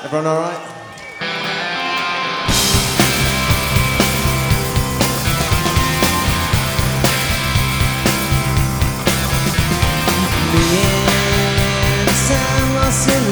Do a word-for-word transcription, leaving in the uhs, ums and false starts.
Everyone all right? Me and Sam lost in